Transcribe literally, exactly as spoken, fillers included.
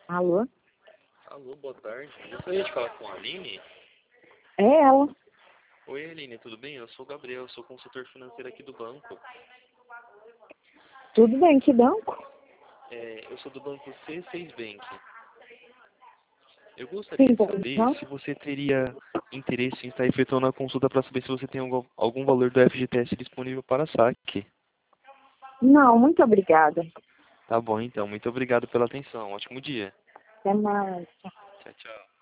Alô? Alô, boa tarde. Gostaria de falar com a Aline? É ela. Oi, Aline, tudo bem? Eu sou o Gabriel, eu sou consultor financeiro aqui do banco. Tudo bem, que banco? É, eu sou do banco C seis Bank. Eu gostaria Sim, de pode saber não? se você teria interesse em estar efetuando a consulta para saber se você tem algum, algum valor do F G T S disponível para saque. Não, muito obrigada. Tá bom, então. Muito obrigado pela atenção. Ótimo dia. Até mais. Tchau, tchau.